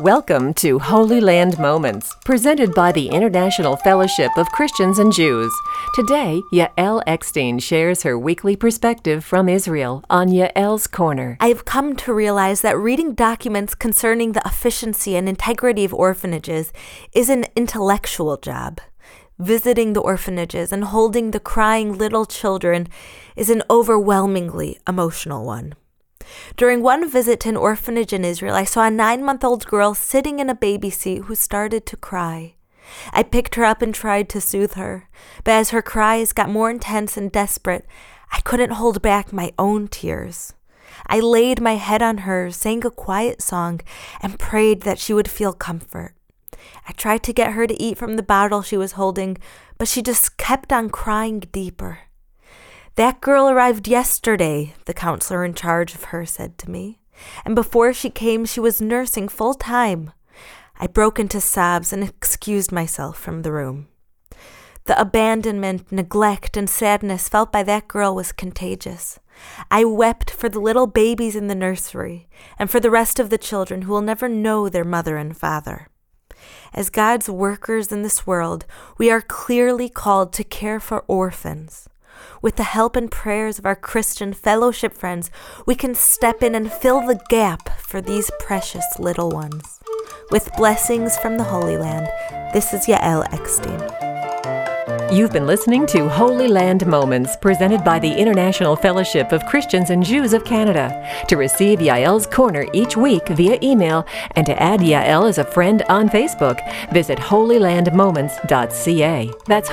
Welcome to Holy Land Moments, presented by the International Fellowship of Christians and Jews. Today, Yael Eckstein shares her weekly perspective from Israel on Yael's Corner. I have come to realize that reading documents concerning the efficiency and integrity of orphanages is an intellectual job. Visiting the orphanages and holding the crying little children is an overwhelmingly emotional one. During one visit to an orphanage in Israel, I saw a 9-month-old girl sitting in a baby seat who started to cry. I picked her up and tried to soothe her, but as her cries got more intense and desperate, I couldn't hold back my own tears. I laid my head on hers, sang a quiet song, and prayed that she would feel comfort. I tried to get her to eat from the bottle she was holding, but she just kept on crying deeper. "That girl arrived yesterday," the counselor in charge of her said to me, "and before she came, she was nursing full-time." I broke into sobs and excused myself from the room. The abandonment, neglect, and sadness felt by that girl was contagious. I wept for the little babies in the nursery and for the rest of the children who will never know their mother and father. As God's workers in this world, we are clearly called to care for orphans. With the help and prayers of our Christian fellowship friends, we can step in and fill the gap for these precious little ones. With blessings from the Holy Land, this is Yael Eckstein. You've been listening to Holy Land Moments, presented by the International Fellowship of Christians and Jews of Canada. To receive Yael's Corner each week via email and to add Yael as a friend on Facebook, visit holylandmoments.ca. That's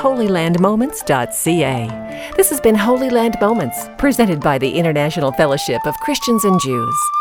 holylandmoments.ca. This has been Holy Land Moments, presented by the International Fellowship of Christians and Jews.